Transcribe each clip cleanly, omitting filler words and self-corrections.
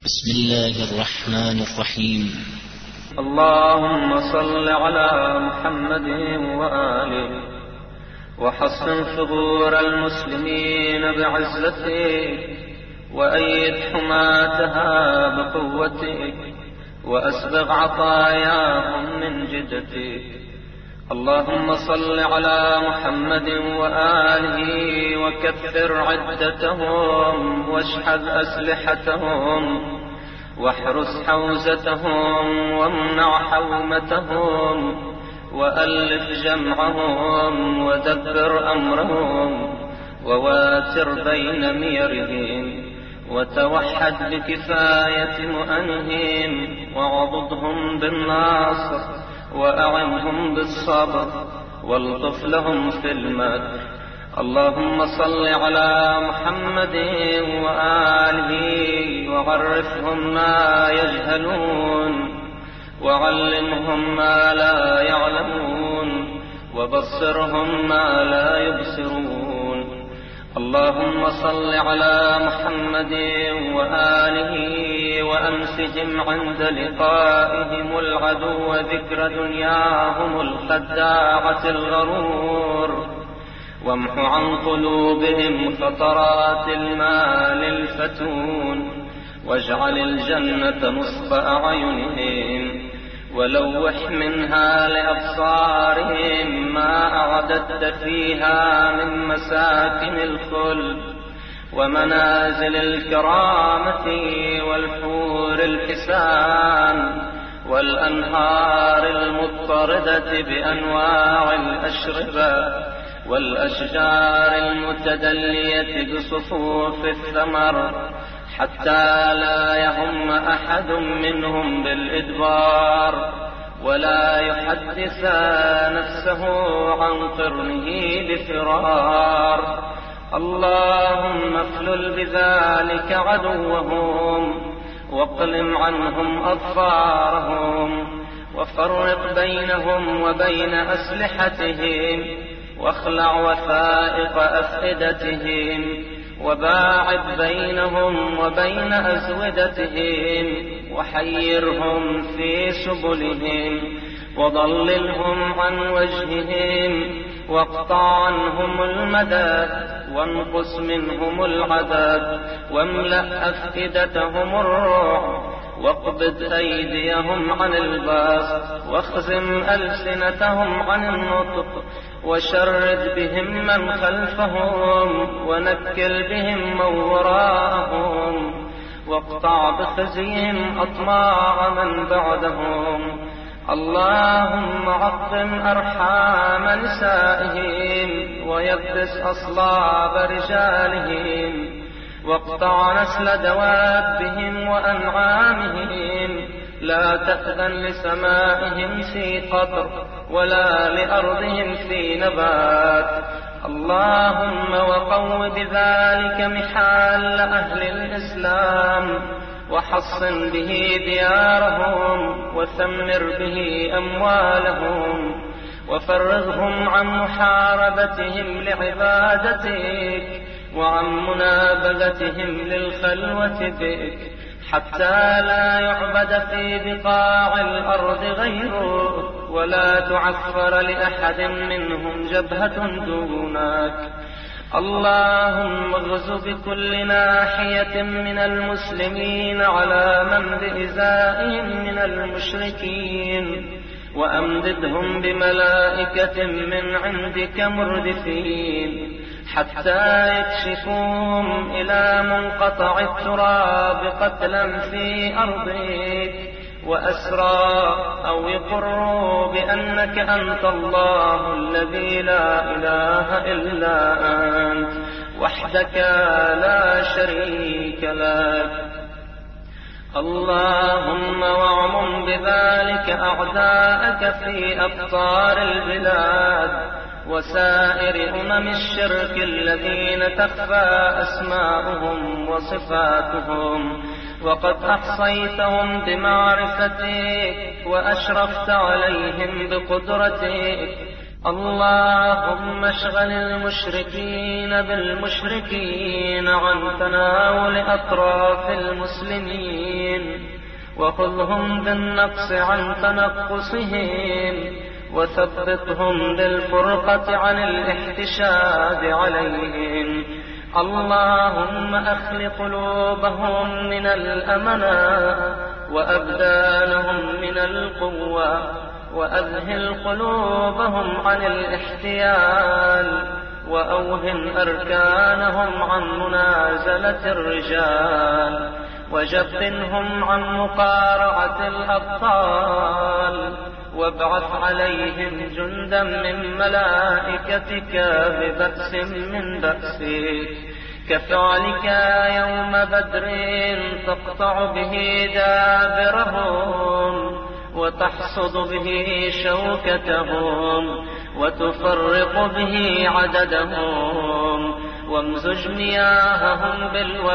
بسم الله الرحمن الرحيم. اللهم صل على محمد وآله وحصن ثغور المسلمين بعزته وأيد حماتها بقوته وأسبغ عطاياهم من جدته. اللهم صل على محمد وآله وكثر عدتهم واشحذ أسلحتهم واحرس حوزتهم وامنع حومتهم وألف جمعهم ودبر أمرهم وواتر بين ميرهم وتوحد بكفاية مؤنهم وعضدهم بالناصر وأعنهم بالصبر والطف لهم في المكر. اللهم صل على محمد وآله وعرفهم ما يجهلون وعلمهم ما لا يعلمون وبصرهم ما لا يبصرون. اللهم صل على محمد وآله وأنسهم عند لقائهم العدو ذكر دنياهم الخداعة الغرور وامح عن قلوبهم خطرات المال الفتون واجعل الجنة نصب أعينهم ولوح منها لأبصارهم ما أعددت فيها من مساكن الخلد ومنازل الكرامة والحور الحسان والأنهار المضطردة بأنواع الأشربة والأشجار المتدلية بصفوف الثمر حتى لا يهم أحد منهم بالإدبار ولا يحدث نفسه عن قرنه بفرار. اللهم افلل بذلك عدوهم واقلم عنهم أظفارهم وفرق بينهم وبين أسلحتهم واخلع وثائق أفئدتهم وباعد بينهم وبين أزودتهم وحيرهم في سبلهم وضللهم عن وجههم واقطع عنهم المدد وانقص منهم العدد واملأ أفئدتهم الرعب واقبض أيديهم عن الباس واخزم ألسنتهم عن النطق وشرد بهم من خلفهم ونكل بهم من وراءهم واقطع بخزيهم أطماع من بعدهم. اللهم عظم أرحام نسائهم ويبس أصلاب رجالهم واقطع نسل دوابهم وأنعامهم لا تأذن لسمائهم في قطر ولا لأرضهم في نبات. اللهم وقو بذلك محال أهل الإسلام وحصن به ديارهم وثمر به أموالهم وفرغهم عن محاربتهم لعبادتك وعن منابذتهم للخلوة بك حتى لا يعبد في بقاع الأرض غيرك ولا تعفر لأحد منهم جبهة دونك. اللهم اغز بكل ناحية من المسلمين على من بإزائهم من المشركين وأمددهم بملائكة من عندك مردفين حتى يكشفوهم إلى منقطع التراب قتلا في أرضك وأسرى أو يقروا بأنك أنت الله الذي لا إله إلا أنت وحدك لا شريك لك. اللهم واعمم بذلك أعداءك في أقطار البلاد وسائر الشرك الذين تخفى أسماؤهم وصفاتهم وقد أحصيتهم بمعرفتك وأشرفت عليهم بقدرتك اللهم اشغل المشركين بالمشركين عن تناول أطراف المسلمين، وخذهم بالنقص عن تنقصهم، وثبتهم بالفرقة عن الاحتشاد عليهم. اللهم أخل قلوبهم من الأمناء وأبدانهم من القوة، وأذهل قلوبهم عن الاحتيال، وأوهن أركانهم عن منازلة الرجال، وجبنهم عن مقارعة الأبطال، وابعث عليهم جندا من ملائكتك ببأس من بأسك، كفعلك يوم بدر تقطع به دابرهم، وتحصد به شوكتهم، وتفرق به عددهم، وامزج مياههم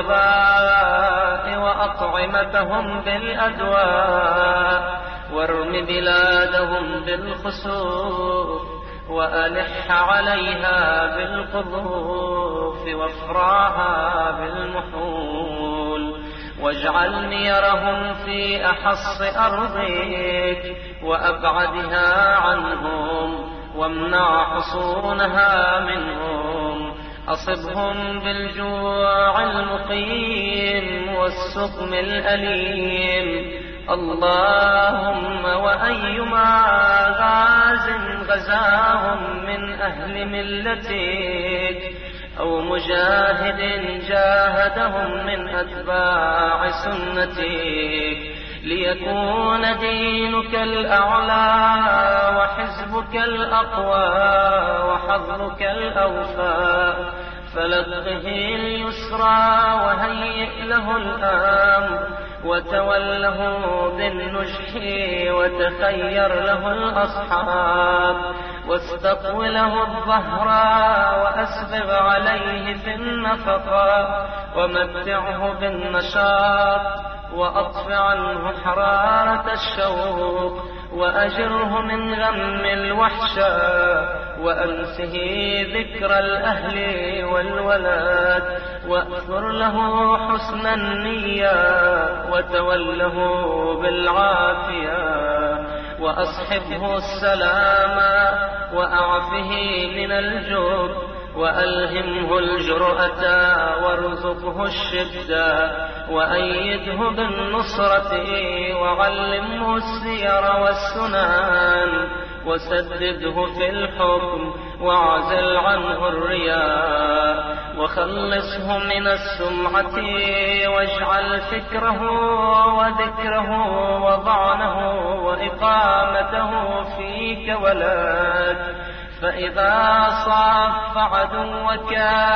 بالوباء وأطعمتهم بالأدواء، وارم بلادهم بالخسوف، وألح عليها بالقذوف، وافراها بالمحول، واجعل نيرهم في أحص أرضك وأبعدها عنهم، وامنع حصونها منهم. أصبهم بالجوع المقيم والسقم الأليم. اللهم وأيما غاز غزاهم من أهل ملتك، أو مجاهد جاهدهم من أتباع سنتك، ليكون دينك الأعلى وحزبك الأقوى وحظك الأوفى، فلقه اليسرى وهيئ له الأمر، وتوله بالنجح وتخير له الأصحاب، واستقو له الظهر وأسبغ عليه في النفقة، ومتعه بالنشاط، وأطف عنه حرارة الشوق، وأجره من غم الوحشة، وأنسه ذكر الأهل والولد، وأثر له حسن النية، وتوله بالعافية، وأصحبه السلام، وأعفه من الجب، وألهمه الجرأة، وارزقه الشدة، وأيده بالنصرة، وعلمه السير والسنن، وسدده في الحكم، واعزل عنه الرياء، وخلصه من السمعة، واجعل فكره وذكره وضعنه وإقامته فيك ولك. فإذا صاف عدوك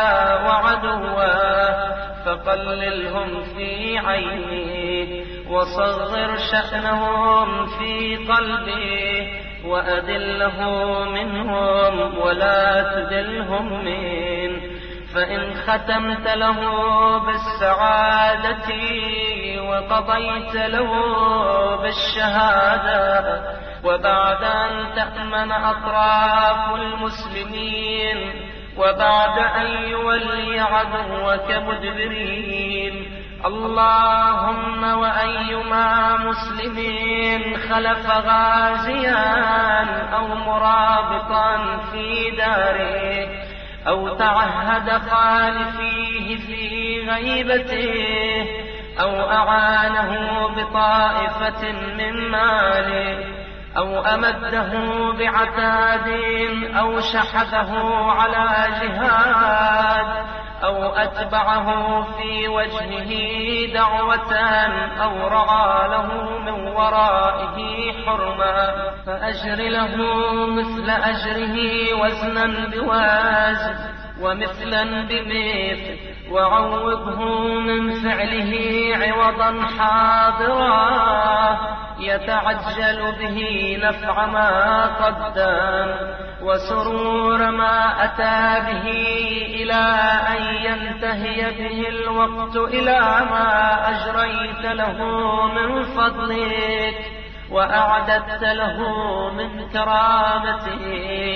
وعدوه فقللهم في عينه، وصغر شأنهم في قلبه، وأدله منهم ولا تدلهم منه. فإن ختمت له بالسعادة وقضيت له بالشهادة، وبعد أن تأمن أطراف المسلمين، وبعد أن يولي عدوك مدبرين، اللهم وأيما مسلمين خلف غازيا أو مرابطا في داره، أو تعهد خالفيه في غيبته، أو أعانه بطائفة من ماله، أو أمده بعتاد، أو شحذه على جهاد، أو أتبعه في وجهه دعوة، أو رعى له من ورائه حرما، فأجر له مثل أجره وزنا بوازن ومثلا بمثل، وعوضه من فعله عوضا حاضرا، يتعجل به نفع ما قدم وسرور ما أتى به، إلى أن ينتهي به الوقت إلى ما أجريت له من فضلك. وأعددت له من كرامته.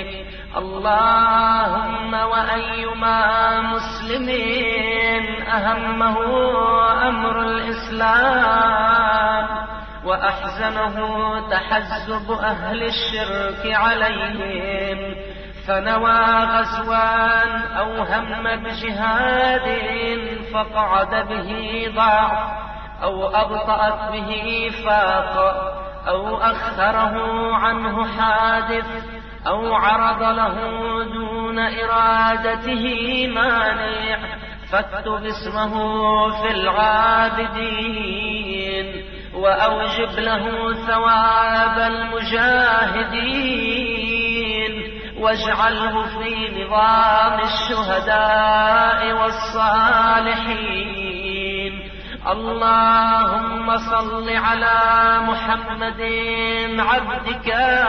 اللهم وأيما مسلم أهمه أمر الإسلام وأحزنه تحزب أهل الشرك عليهم، فنوى غزوان أو هم بجهاد فقعد به ضعف أو أبطأت به فاق أو أخره عنه حادث أو عرض له دون إرادته مانع، فاكتب اسمه في العابدين وأوجب له ثواب المجاهدين، واجعله في نظام الشهداء والصالحين. اللهم صل على محمد عبدك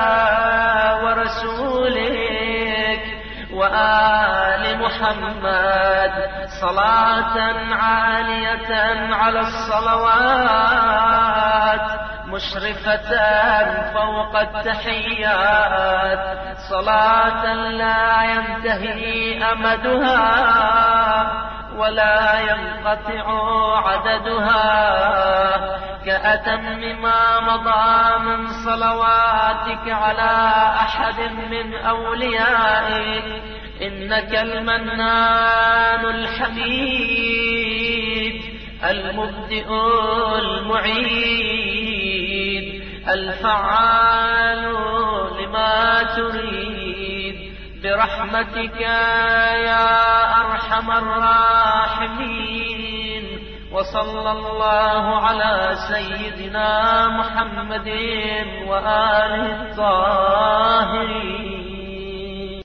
ورسولك وآل محمد صلاة عالية على الصلوات مشرفة فوق التحيات، صلاة لا ينتهي أمدها ولا ينقطع عددها، كأتم ما مضى من صلواتك على أحد من أوليائك، إنك المنان الحميد المبدئ المعيد الفعال لما تريد، برحمتك يا أرحم الراحمين. وصلى الله على سيدنا محمد وآله الطاهرين.